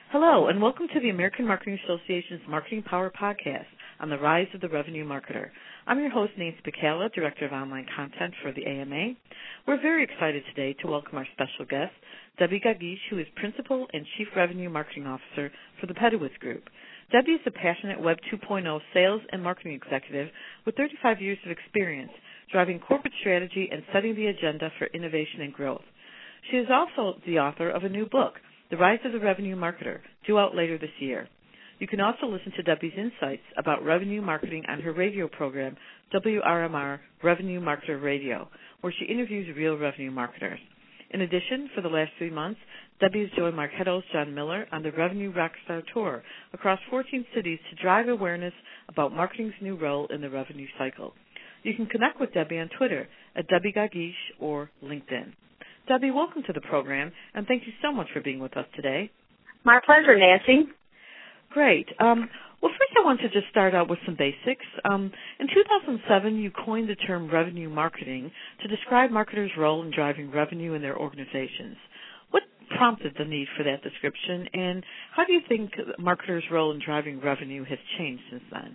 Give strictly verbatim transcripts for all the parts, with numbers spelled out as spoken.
Hello, and welcome to the American Marketing Association's Marketing Power Podcast on the Rise of the Revenue Marketer. I'm your host, Nancy Bacala, Director of Online Content for the A M A. We're very excited today to welcome our special guest, Debbie Gagish, who is Principal and Chief Revenue Marketing Officer for the Pedowitz Group. Debbie is a passionate Web two point oh sales and marketing executive with thirty-five years of experience driving corporate strategy and setting the agenda for innovation and growth. She is also the author of a new book, The Rise of the Revenue Marketer, due out later this year. You can also listen to Debbie's insights about revenue marketing on her radio program, W R M R Revenue Marketer Radio, where she interviews real revenue marketers. In addition, for the last three months, Debbie has joined Marketo's John Miller on the Revenue Rockstar Tour across fourteen cities to drive awareness about marketing's new role in the revenue cycle. You can connect with Debbie on Twitter at Debbie Gagish or LinkedIn. Debbie, welcome to the program, and thank you so much for being with us today. My pleasure, Nancy. Great. Um, well, first I want to just start out with some basics. Um, in two thousand seven, you coined the term revenue marketing to describe marketers' role in driving revenue in their organizations. What prompted the need for that description, and how do you think marketers' role in driving revenue has changed since then?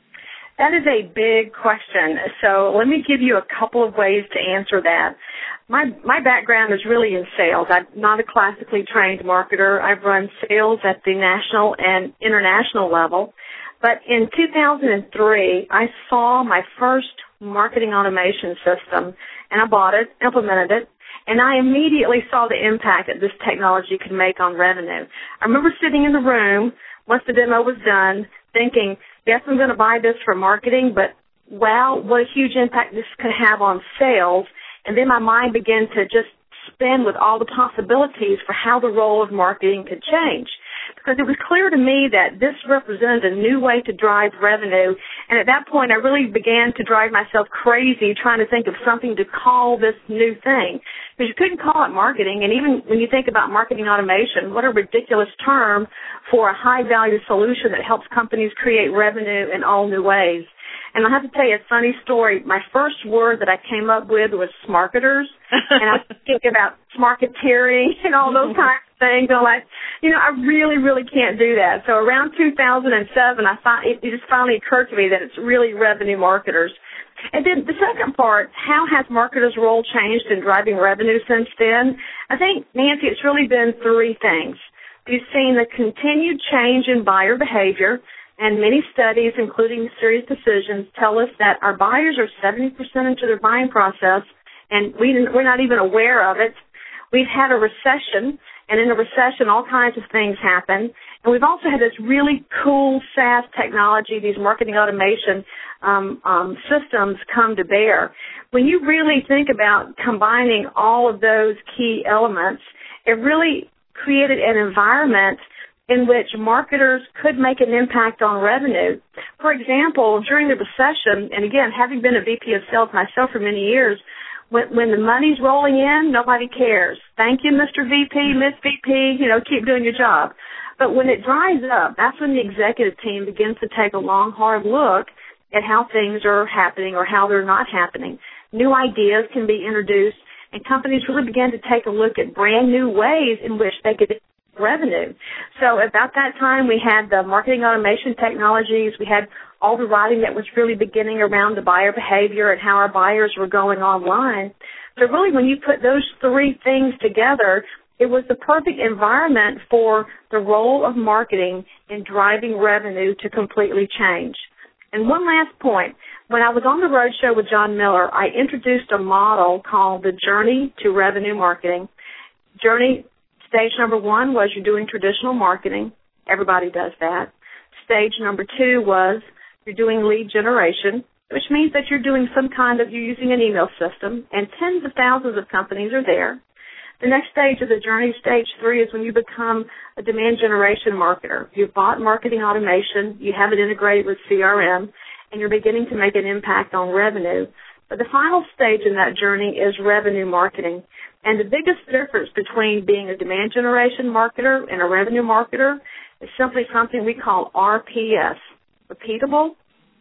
That is a big question. So let me give you a couple of ways to answer that. My my background is really in sales. I'm not a classically trained marketer. I've run sales at the national and international level. But in two thousand three, I saw my first marketing automation system, and I bought it, implemented it, and I immediately saw the impact that this technology could make on revenue. I remember sitting in the room once the demo was done, thinking, yes, I'm going to buy this for marketing, but wow, what a huge impact this could have on sales. And then my mind began to just spin with all the possibilities for how the role of marketing could change. Because it was clear to me that this represented a new way to drive revenue. And at that point, I really began to drive myself crazy trying to think of something to call this new thing. Because you couldn't call it marketing. And even when you think about marketing automation, what a ridiculous term for a high-value solution that helps companies create revenue in all new ways. And I have to tell you a funny story. My first word that I came up with was smarketers. And I was thinking about smarketeering and all those kinds of things. I'm like, you know, I really, really can't do that. So around two thousand seven, I find, it, it just finally occurred to me that it's really revenue marketers. And then the second part, how has marketers' role changed in driving revenue since then? I think, Nancy, it's really been three things. We've seen the continued change in buyer behavior. And many studies, including Serious Decisions, tell us that our buyers are seventy percent into their buying process, and we, we're not even aware of it. We've had a recession, and in a recession, all kinds of things happen. And we've also had this really cool SaaS technology, these marketing automation um, um, systems come to bear. When you really think about combining all of those key elements, it really created an environment in which marketers could make an impact on revenue. For example, during the recession, and again, having been a V P of sales myself for many years, when, when the money's rolling in, nobody cares. Thank you, Mister V P, Miss V P, you know, keep doing your job. But when it dries up, that's when the executive team begins to take a long, hard look at how things are happening or how they're not happening. New ideas can be introduced, and companies really begin to take a look at brand new ways in which they could revenue. So about that time, we had the marketing automation technologies. We had all the writing that was really beginning around the buyer behavior and how our buyers were going online. So really, when you put those three things together, it was the perfect environment for the role of marketing in driving revenue to completely change. And one last point. When I was on the roadshow with John Miller, I introduced a model called the Journey to Revenue Marketing. Journey Stage number one was you're doing traditional marketing. Everybody does that. Stage number two was you're doing lead generation, which means that you're doing some kind of, you're using an email system, and tens of thousands of companies are there. The next stage of the journey, stage three, is when you become a demand generation marketer. You've bought marketing automation, you have it integrated with C R M, and you're beginning to make an impact on revenue. But the final stage in that journey is revenue marketing. And the biggest difference between being a demand generation marketer and a revenue marketer is simply something we call R P S, repeatable,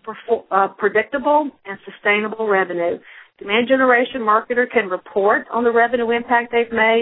uh, predictable, and sustainable revenue. Demand generation marketer can report on the revenue impact they've made,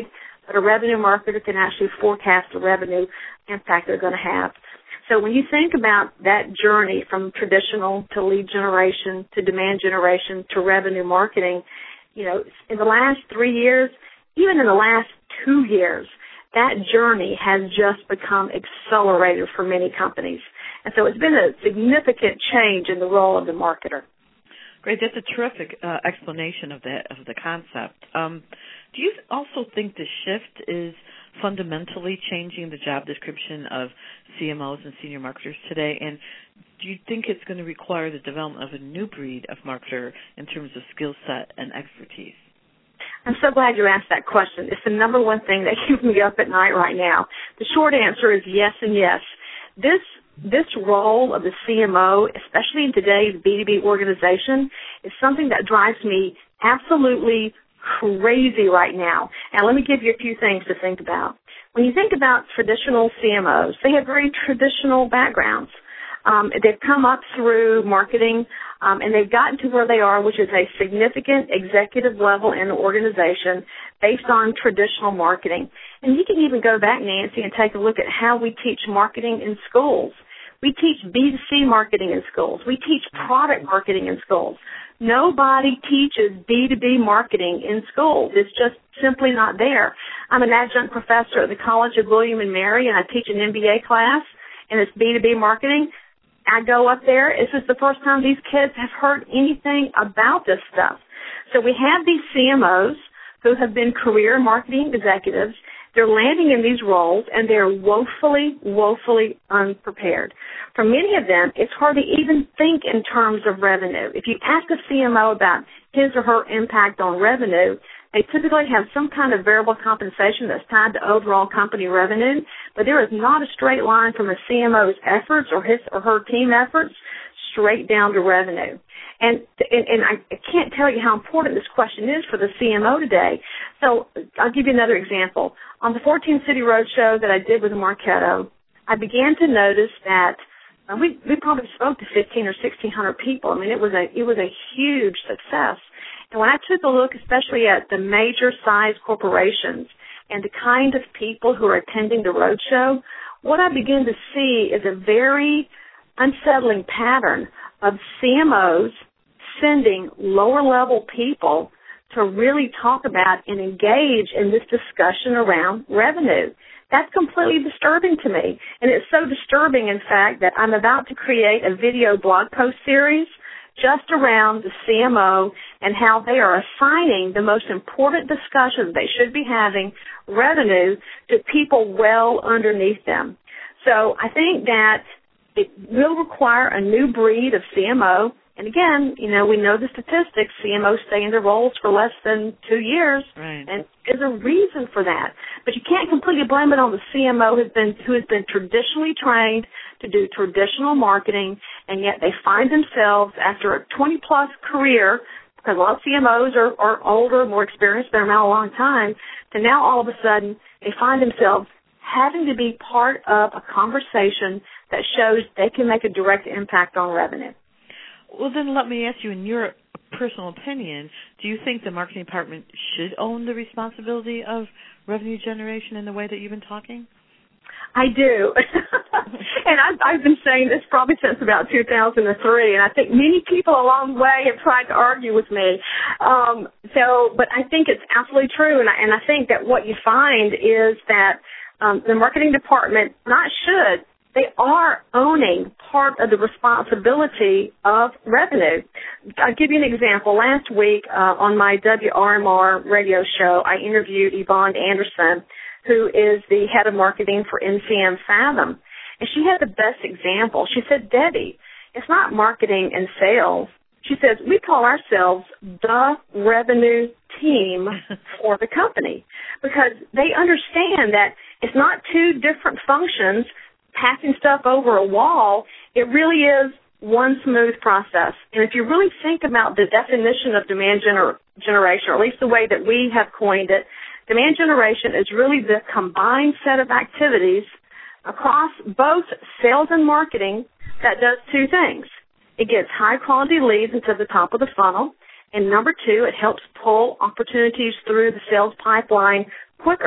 but a revenue marketer can actually forecast the revenue impact they're going to have. So when you think about that journey from traditional to lead generation to demand generation to revenue marketing, you know, in the last three years, even in the last two years, that journey has just become accelerated for many companies. And so it's been a significant change in the role of the marketer. Great. That's a terrific uh, explanation of the, of the concept. Um, do you also think the shift is fundamentally changing the job description of C M Os and senior marketers today? And do you think it's going to require the development of a new breed of marketer in terms of skill set and expertise? I'm so glad you asked that question. It's the number one thing that keeps me up at night right now. The short answer is yes and yes. This this role of the C M O, especially in today's B two B organization, is something that drives me absolutely crazy right now. And let me give you a few things to think about. When you think about traditional C M Os, they have very traditional backgrounds. Um, they've come up through marketing, um, and they've gotten to where they are, which is a significant executive level in the organization based on traditional marketing. And you can even go back, Nancy, and take a look at how we teach marketing in schools. We teach B two C marketing in schools. We teach product marketing in schools. Nobody teaches B two B marketing in schools. It's just simply not there. I'm an adjunct professor at the College of William and Mary, and I teach an M B A class, and it's B two B marketing. I go up there. This is the first time these kids have heard anything about this stuff. So we have these C M Os who have been career marketing executives. They're landing in these roles, and they're woefully, woefully unprepared. For many of them, it's hard to even think in terms of revenue. If you ask a C M O about his or her impact on revenue, they typically have some kind of variable compensation that's tied to overall company revenue, but there is not a straight line from a C M O's efforts or his or her team efforts straight down to revenue. And, and, and I can't tell you how important this question is for the C M O today. So I'll give you another example. On the fourteen City Roadshow that I did with Marketo, I began to notice that uh, we, we probably spoke to fifteen or sixteen hundred people. I mean, it was a it was a huge success. And when I took a look, especially at the major size corporations and the kind of people who are attending the roadshow, what I began to see is a very unsettling pattern of C M Os sending lower-level people to really talk about and engage in this discussion around revenue. That's completely disturbing to me. And it's so disturbing, in fact, that I'm about to create a video blog post series just around the C M O and how they are assigning the most important discussions they should be having, revenue, to people well underneath them. So I think that it will require a new breed of C M O. And again, you know, we know the statistics. C M Os stay in their roles for less than two years. Right. And there's a reason for that. But you can't completely blame it on the C M O who's been, who has been traditionally trained to do traditional marketing, and yet they find themselves after a twenty-plus career, because a lot of C M Os are, are older, more experienced, been around a long time, to now all of a sudden they find themselves having to be part of a conversation that shows they can make a direct impact on revenue. Well, then let me ask you, in your personal opinion, do you think the marketing department should own the responsibility of revenue generation in the way that you've been talking? I do. And I've, I've been saying this probably since about two thousand three, and I think many people along the way have tried to argue with me. Um, so, but I think it's absolutely true, and I, and I think that what you find is that um, the marketing department not should, they are owning part of the responsibility of revenue. I'll give you an example. Last week uh, on my W R M R radio show, I interviewed Yvonne Anderson, who is the head of marketing for N C M Fathom. And she had the best example. She said, Debbie, it's not marketing and sales. She says, we call ourselves the revenue team for the company, because they understand that it's not two different functions passing stuff over a wall. It really is one smooth process. And if you really think about the definition of demand gener- generation, or at least the way that we have coined it, demand generation is really the combined set of activities across both sales and marketing that does two things. It gets high-quality leads into the top of the funnel, and number two, it helps pull opportunities through the sales pipeline quicker.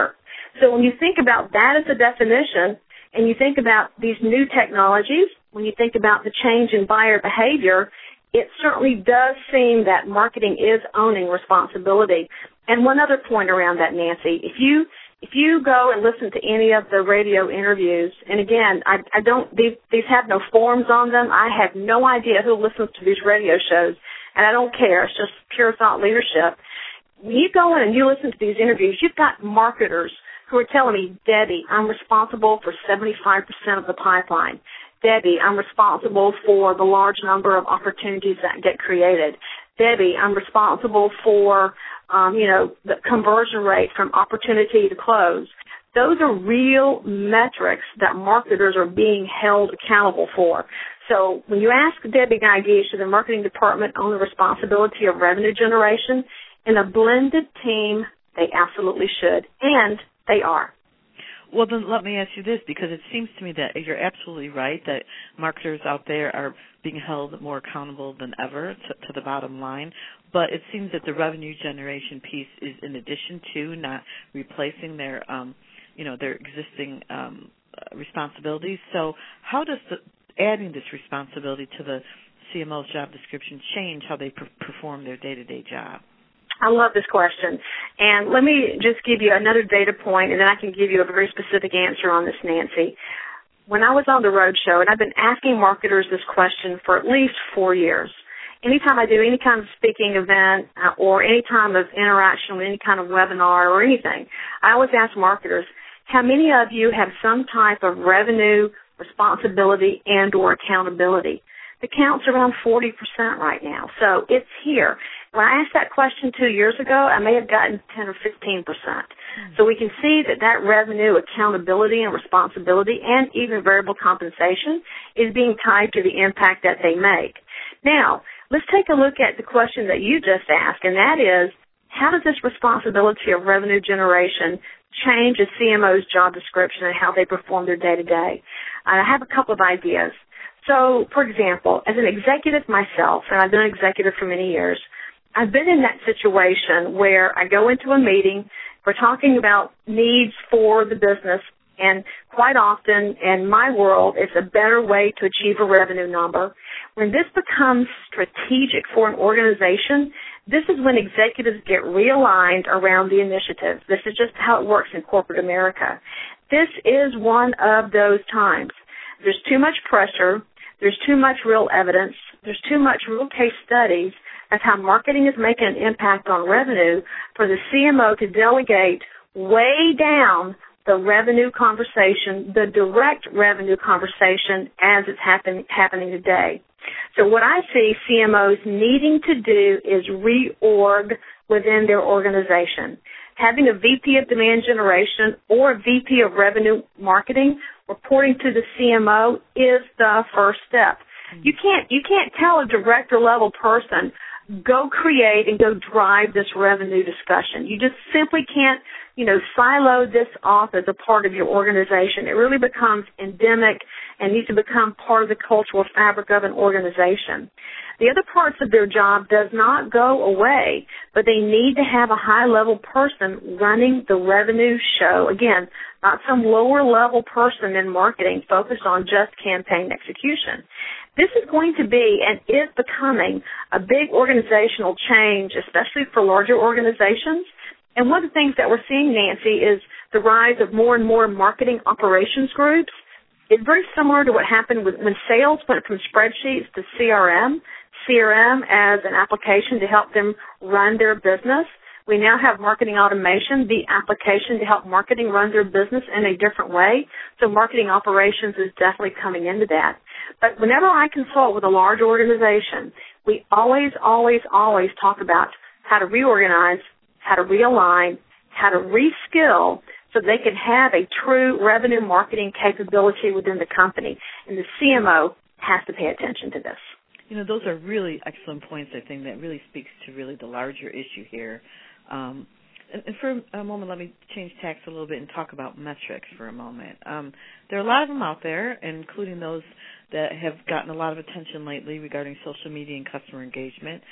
So when you think about that as a definition, and you think about these new technologies, when you think about the change in buyer behavior, it certainly does seem that marketing is owning responsibility. And one other point around that, Nancy, if you if you go and listen to any of the radio interviews, and again, I, I don't these these have no forms on them. I have no idea who listens to these radio shows, and I don't care. It's just pure thought leadership. When you go in and you listen to these interviews, you've got marketers who are telling me, Debbie, I'm responsible for seventy-five percent of the pipeline. Debbie, I'm responsible for the large number of opportunities that get created. Debbie, I'm responsible for, um, you know, the conversion rate from opportunity to close. Those are real metrics that marketers are being held accountable for. So when you ask Debbie Guy, should the marketing department own the responsibility of revenue generation? In a blended team, they absolutely should, and they are. Well, then let me ask you this, because it seems to me that you're absolutely right that marketers out there are being held more accountable than ever to, to the bottom line, but it seems that the revenue generation piece is in addition to, not replacing their, um, you know, their existing um, responsibilities. So how does the, adding this responsibility to the C M O's job description change how they per- perform their day-to-day job? I love this question. And let me just give you another data point, and then I can give you a very specific answer on this, Nancy. When I was on the road show, and I've been asking marketers this question for at least four years, anytime I do any kind of speaking event uh, or any time of interaction with any kind of webinar or anything, I always ask marketers, how many of you have some type of revenue responsibility and or accountability? The count's around forty percent right now, so it's here. When I asked that question two years ago, I may have gotten ten or fifteen percent. Mm-hmm. So we can see that that revenue accountability and responsibility and even variable compensation is being tied to the impact that they make. Now, let's take a look at the question that you just asked, and that is, how does this responsibility of revenue generation change a C M O's job description and how they perform their day-to-day? I have a couple of ideas. So, for example, as an executive myself, and I've been an executive for many years, I've been in that situation where I go into a meeting, we're talking about needs for the business, and quite often in my world, it's a better way to achieve a revenue number. When this becomes strategic for an organization, this is when executives get realigned around the initiative. This is just how it works in corporate America. This is one of those times. There's too much pressure. There's too much real evidence. There's too much real case studies of how marketing is making an impact on revenue for the C M O to delegate way down the revenue conversation, the direct revenue conversation as it's happen, happening today. So what I see C M Os needing to do is reorg within their organization. Having a V P of demand generation or a V P of revenue marketing reporting to the C M O is the first step. You can't you can't tell a director level person, go create and go drive this revenue discussion. You just simply can't, you know, silo this off as a part of your organization. It really becomes endemic and needs to become part of the cultural fabric of an organization. The other parts of their job does not go away, but they need to have a high-level person running the revenue show. Again, not some lower-level person in marketing focused on just campaign execution. This is going to be and is becoming a big organizational change, especially for larger organizations. And one of the things that we're seeing, Nancy, is the rise of more and more marketing operations groups. It's very similar to what happened with, when sales went from spreadsheets to C R M, C R M as an application to help them run their business. We now have marketing automation, the application to help marketing run their business in a different way. So marketing operations is definitely coming into that. But whenever I consult with a large organization, we always, always, always talk about how to reorganize, how to realign, how to reskill so they can have a true revenue marketing capability within the company. And the C M O has to pay attention to this. You know, those are really excellent points, I think, that really speaks to really the larger issue here. Um, and, and for a moment, let me change tacks a little bit and talk about metrics for a moment. Um, there are a lot of them out there, including those that have gotten a lot of attention lately regarding social media and customer engagement.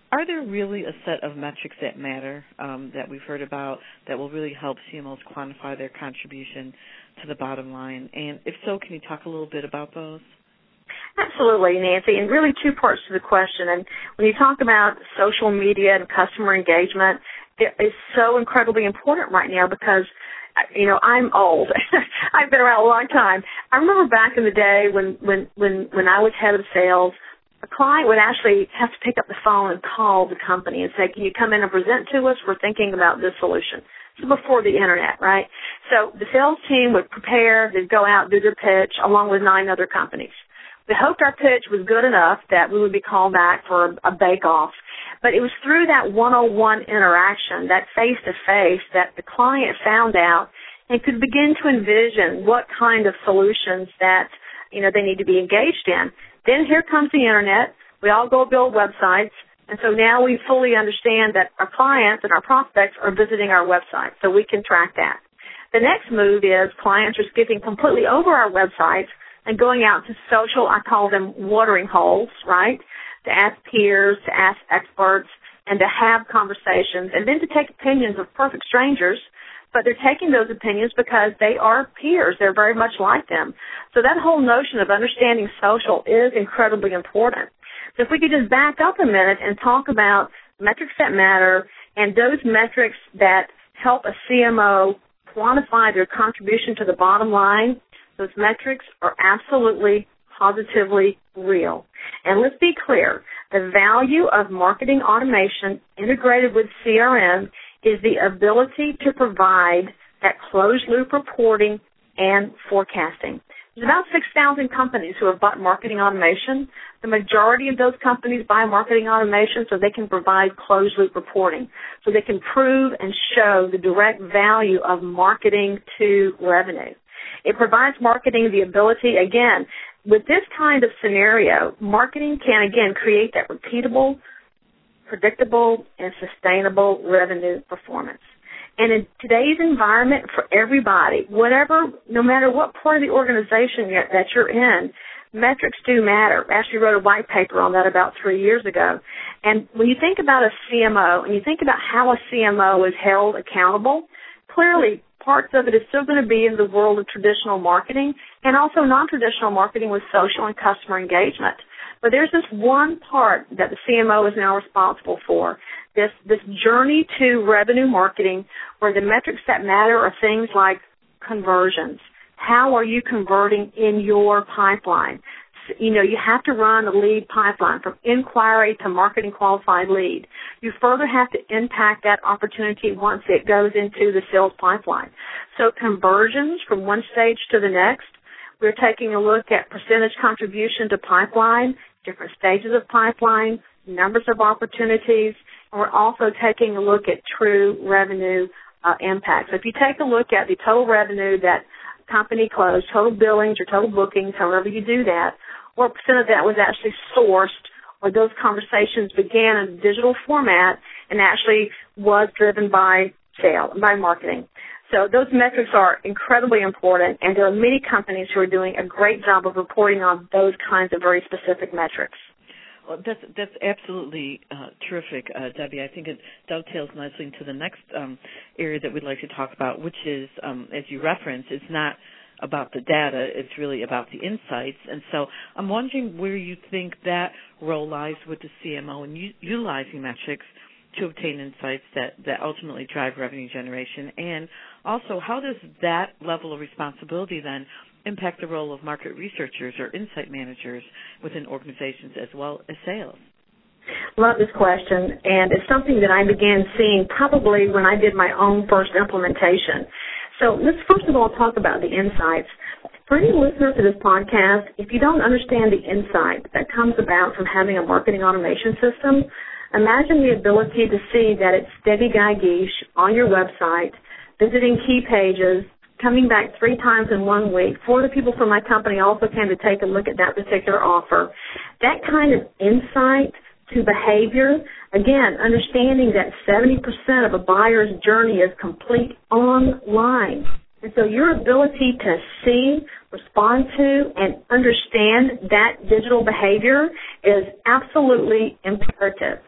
are there really a set of metrics that matter um, that we've heard about that will really help C M Os quantify their contribution to the bottom line? And if so, can you talk a little bit about those? Absolutely, Nancy, and really two parts to the question. And when you talk about social media and customer engagement, it is so incredibly important right now because, you know, I'm old. I've been around a long time. I remember back in the day when, when, when, when I was head of sales, a client would actually have to pick up the phone and call the company and say, can you come in and present to us? We're thinking about this solution. So before the Internet, right? So the sales team would prepare, they'd go out, do their pitch, along with nine other companies. We hoped our pitch was good enough that we would be called back for a bake-off. But it was through that one-on-one interaction, that face-to-face, that the client found out and could begin to envision what kind of solutions that, you know, they need to be engaged in. Then here comes the Internet. We all go build websites. And so now we fully understand that our clients and our prospects are visiting our website, so we can track that. The next move is clients are skipping completely over our websites and going out to social, I call them watering holes, right, to ask peers, to ask experts, and to have conversations, and then to take opinions of perfect strangers, but they're taking those opinions because they are peers. They're very much like them. So that whole notion of understanding social is incredibly important. So if we could just back up a minute and talk about metrics that matter and those metrics that help a C M O quantify their contribution to the bottom line, those metrics are absolutely, positively real. And let's be clear, the value of marketing automation integrated with C R M is the ability to provide that closed-loop reporting and forecasting. There's about six thousand companies who have bought marketing automation. The majority of those companies buy marketing automation so they can provide closed-loop reporting, so they can prove and show the direct value of marketing to revenue. It provides marketing the ability, again, with this kind of scenario, marketing can, again, create that repeatable, predictable, and sustainable revenue performance. And in today's environment for everybody, whatever, no matter what part of the organization that you're in, metrics do matter. I actually wrote a white paper on that about three years ago. And when you think about a C M O and you think about how a C M O is held accountable, clearly parts of it is still going to be in the world of traditional marketing and also non-traditional marketing with social and customer engagement. But there's this one part that the C M O is now responsible for, this this journey to revenue marketing where the metrics that matter are things like conversions. How are you converting in your pipeline? You know, you have to run a lead pipeline from inquiry to marketing qualified lead. You further have to impact that opportunity once it goes into the sales pipeline. So conversions from one stage to the next. We're taking a look at percentage contribution to pipeline, different stages of pipeline, numbers of opportunities, and we're also taking a look at true revenue uh, impact. So if you take a look at the total revenue that company closed, total billings or total bookings, however you do that, what percent of that was actually sourced or those conversations began in a digital format and actually was driven by sales, by marketing. So those metrics are incredibly important, and there are many companies who are doing a great job of reporting on those kinds of very specific metrics. Well, that's that's absolutely uh, terrific, uh, Debbie. I think it dovetails nicely into the next um, area that we'd like to talk about, which is, um, as you referenced, it's not about the data, it's really about the insights. And so I'm wondering where you think that role lies with the C M O in u- utilizing metrics to obtain insights that, that ultimately drive revenue generation, and also how does that level of responsibility then impact the role of market researchers or insight managers within organizations as well as sales? Love this question, and it's something that I began seeing probably when I did my own first implementation. So let's first of all talk about the insights. For any listener to this podcast, if you don't understand the insight that comes about from having a marketing automation system, imagine the ability to see that it's Debbie Guy-Geesh on your website, visiting key pages, coming back three times in one week. Four of the people from my company also came to take a look at that particular offer. That kind of insight to behavior, again, understanding that seventy percent of a buyer's journey is complete online. And so your ability to see, respond to, and understand that digital behavior is absolutely imperative.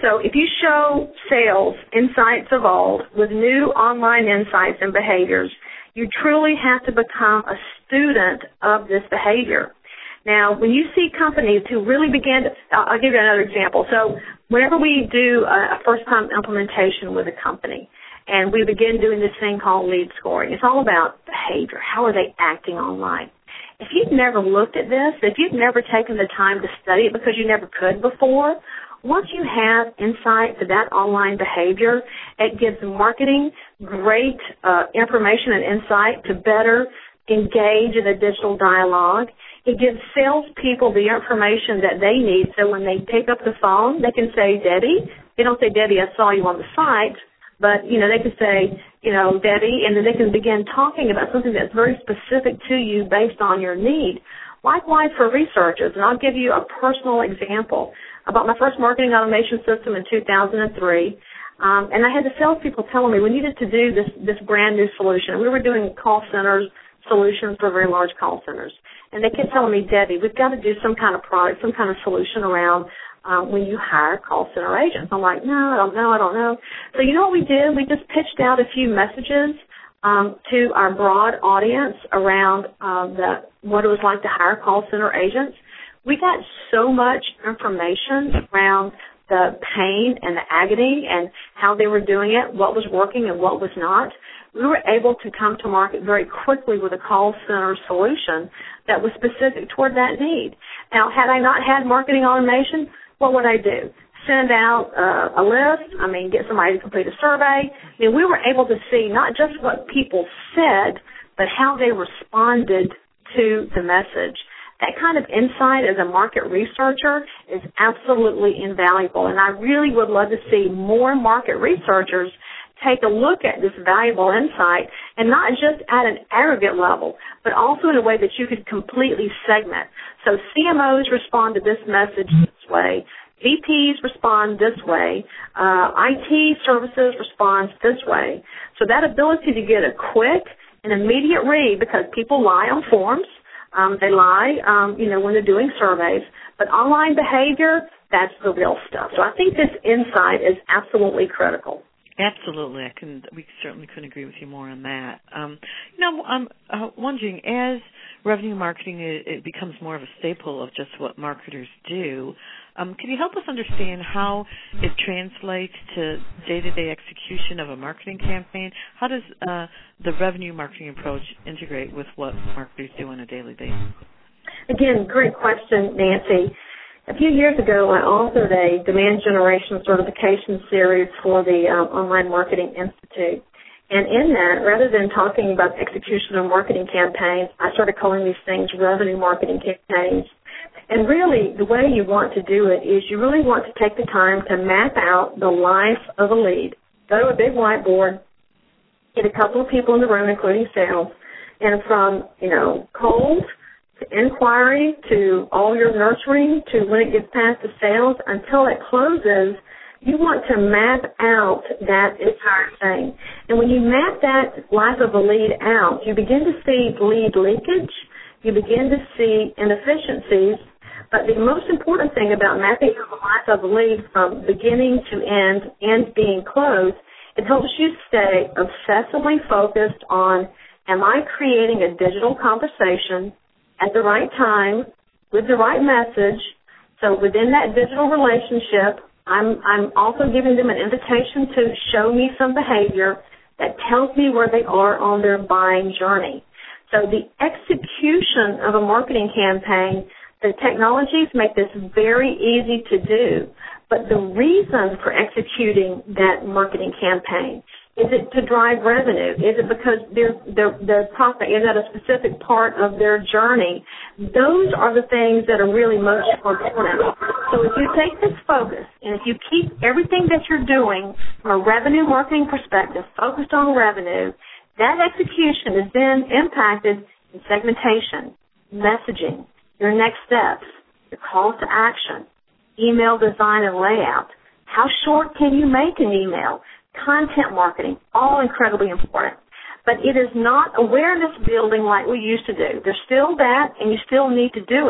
So if you show sales insights of old with new online insights and behaviors, you truly have to become a student of this behavior. Now, when you see companies who really begin to, I'll give you another example. So whenever we do a first-time implementation with a company, and we begin doing this thing called lead scoring, it's all about behavior. How are they acting online? If you've never looked at this, if you've never taken the time to study it because you never could before, once you have insight to that online behavior, it gives marketing great uh, information and insight to better engage in a digital dialogue. It gives salespeople the information that they need so when they pick up the phone, they can say, Debbie, they don't say, Debbie, I saw you on the site, but, you know, they can say, you know, Debbie, and then they can begin talking about something that's very specific to you based on your need. Likewise for researchers, and I'll give you a personal example about my first marketing automation system in two thousand three. Um, and I had the salespeople telling me we needed to do this, this brand new solution. We were doing call centers, solutions for very large call centers. And they kept telling me, Debbie, we've got to do some kind of product, some kind of solution around um, when you hire call center agents. I'm like, no, I don't know, I don't know. So you know what we did? We just pitched out a few messages um, to our broad audience around um, the, what it was like to hire call center agents. We got so much information around the pain and the agony and how they were doing it, what was working and what was not. We were able to come to market very quickly with a call center solution that was specific toward that need. Now, had I not had marketing automation, what would I do? Send out uh, a list, I mean, get somebody to complete a survey. I mean, we were able to see not just what people said, but how they responded to the message. That kind of insight as a market researcher is absolutely invaluable, and I really would love to see more market researchers take a look at this valuable insight, and not just at an aggregate level, but also in a way that you could completely segment. So C M Os respond to this message this way, V Ps respond this way, uh, I T services responds this way. So that ability to get a quick and immediate read, because people lie on forms, Um, they lie, um, you know, when they're doing surveys. But online behavior, that's the real stuff. So I think this insight is absolutely critical. Absolutely. I can. We certainly couldn't agree with you more on that. Um, you know, I'm uh, wondering, as revenue marketing it, it becomes more of a staple of just what marketers do, um, can you help us understand how it translates to day-to-day execution of a marketing campaign? How does uh, the revenue marketing approach integrate with what marketers do on a daily basis? Again, great question, Nancy. A few years ago, I authored a demand generation certification series for the um, Online Marketing Institute. And in that, rather than talking about execution of marketing campaigns, I started calling these things revenue marketing campaigns. And really, the way you want to do it is you really want to take the time to map out the life of a lead. Go to a big whiteboard, get a couple of people in the room, including sales, and from, you know, cold to inquiry to all your nurturing to when it gets past the sales until it closes, you want to map out that entire thing. And when you map that life of a lead out, you begin to see lead leakage, you begin to see inefficiencies, but the most important thing about mapping out the life of a lead from beginning to end and being closed, it helps you stay obsessively focused on, am I creating a digital conversation at the right time with the right message? So within that digital relationship, I'm, I'm also giving them an invitation to show me some behavior that tells me where they are on their buying journey. So the execution of a marketing campaign, the technologies make this very easy to do. But the reason for executing that marketing campaign, is it to drive revenue? Is it because their their their profit is at a specific part of their journey? Those are the things that are really most important. So if you take this focus and if you keep everything that you're doing from a revenue marketing perspective focused on revenue, that execution is then impacted in segmentation, messaging, your next steps, your calls to action, email design and layout. How short can you make an email? Content marketing, all incredibly important. But it is not awareness building like we used to do. There's still that, and you still need to do it.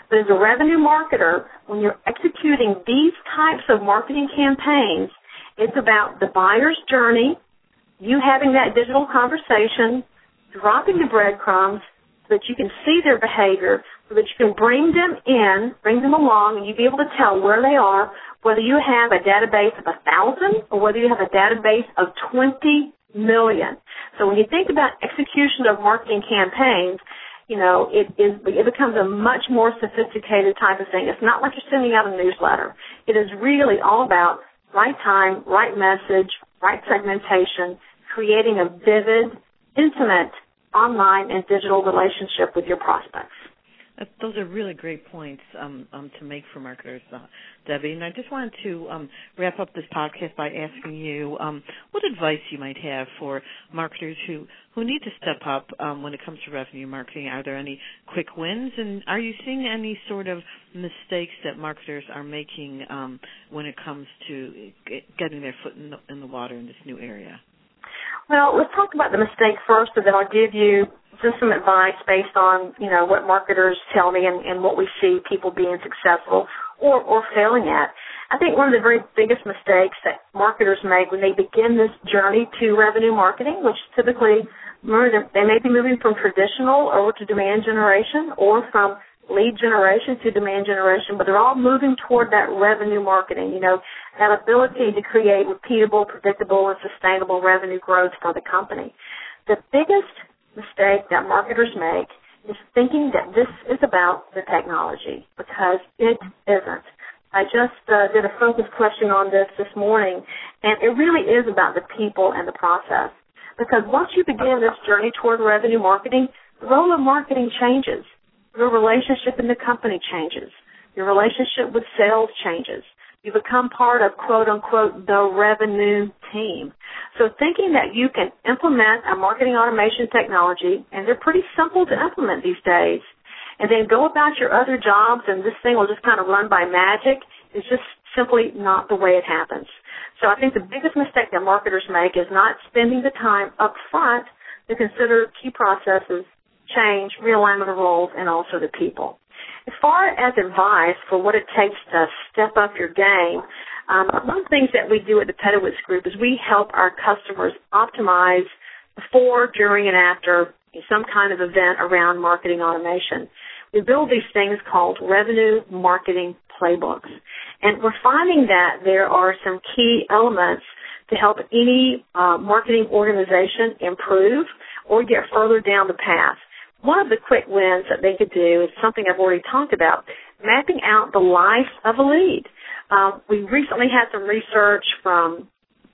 But as a revenue marketer, when you're executing these types of marketing campaigns, it's about the buyer's journey, you having that digital conversation, dropping the breadcrumbs so that you can see their behavior, so that you can bring them in, bring them along, and you'll be able to tell where they are, whether you have a database of one thousand or whether you have a database of twenty million. So when you think about execution of marketing campaigns, you know, it is it becomes a much more sophisticated type of thing. It's not like you're sending out a newsletter. It is really all about right time, right message, right segmentation, creating a vivid, intimate online and digital relationship with your prospects. Those are really great points um, um, to make for marketers, uh, Debbie. And I just wanted to um, wrap up this podcast by asking you um, what advice you might have for marketers who, who need to step up um, when it comes to revenue marketing. Are there any quick wins? And are you seeing any sort of mistakes that marketers are making um, when it comes to getting their foot in the, in the water in this new area? Well, let's talk about the mistake first, and then I'll give you just some advice based on, you know, what marketers tell me and, and what we see people being successful or, or failing at. I think one of the very biggest mistakes that marketers make when they begin this journey to revenue marketing, which typically, remember, they may be moving from traditional over to demand generation or from lead generation to demand generation, but they're all moving toward that revenue marketing, you know, that ability to create repeatable, predictable, and sustainable revenue growth for the company. The biggest mistake that marketers make is thinking that this is about the technology, because it isn't. I just uh, did a focus question on this this morning, and it really is about the people and the process, because once you begin this journey toward revenue marketing, the role of marketing changes. Your relationship in the company changes. Your relationship with sales changes. You become part of, quote, unquote, the revenue team. So thinking that you can implement a marketing automation technology, and they're pretty simple to implement these days, and then go about your other jobs and this thing will just kind of run by magic is just simply not the way it happens. So I think the biggest mistake that marketers make is not spending the time up front to consider key processes, change, realignment of roles, and also the people. As far as advice for what it takes to step up your game, um, one of the things that we do at the Pedowitz Group is we help our customers optimize before, during, and after some kind of event around marketing automation. We build these things called revenue marketing playbooks. And we're finding that there are some key elements to help any uh, marketing organization improve or get further down the path. One of the quick wins that they could do is something I've already talked about, mapping out the life of a lead. Uh, we recently had some research from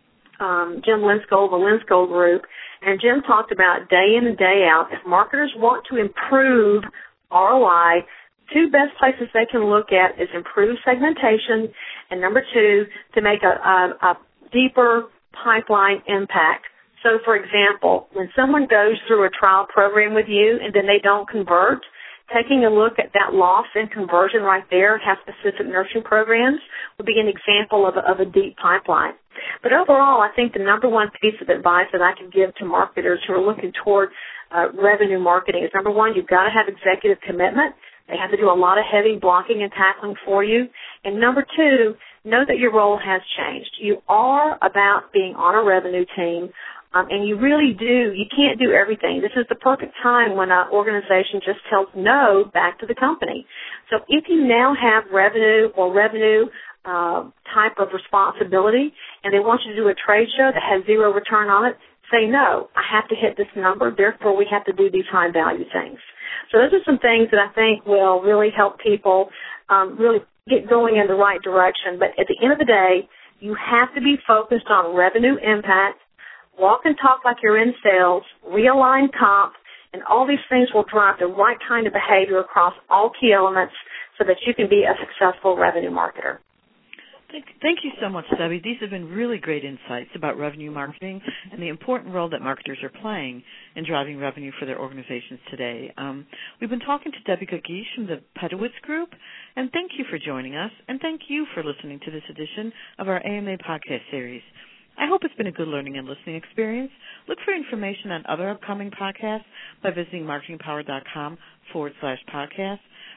um, Jim Linskold, the Linskold Group, and Jim talked about day in and day out, if marketers want to improve R O I, two best places they can look at is improve segmentation, and number two, to make a, a, a deeper pipeline impact. So, for example, when someone goes through a trial program with you and then they don't convert, taking a look at that loss in conversion right there, have specific nurturing programs, would be an example of a, of a deep pipeline. But overall, I think the number one piece of advice that I can give to marketers who are looking toward uh, revenue marketing is, number one, you've got to have executive commitment. They have to do a lot of heavy blocking and tackling for you. And number two, know that your role has changed. You are about being on a revenue team. Um, and you really do, you can't do everything. This is the perfect time when an organization just tells no back to the company. So if you now have revenue or revenue uh, type of responsibility and they want you to do a trade show that has zero return on it, say no, I have to hit this number, therefore we have to do these high value things. So those are some things that I think will really help people um, really get going in the right direction. But at the end of the day, you have to be focused on revenue impact. Walk and talk like you're in sales, realign comp, and all these things will drive the right kind of behavior across all key elements so that you can be a successful revenue marketer. Thank, thank you so much, Debbie. These have been really great insights about revenue marketing and the important role that marketers are playing in driving revenue for their organizations today. Um, we've been talking to Debbie Gagish from the Pedowitz Group, and thank you for joining us, and thank you for listening to this edition of our A M A podcast series. I hope it's been a good learning and listening experience. Look for information on other upcoming podcasts by visiting marketingpower.com forward slash podcast.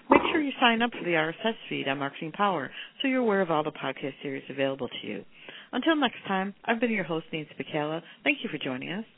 Make sure you sign up for the R S S feed on Marketing Power so you're aware of all the podcast series available to you. Until next time, I've been your host, Nancy Picala. Thank you for joining us.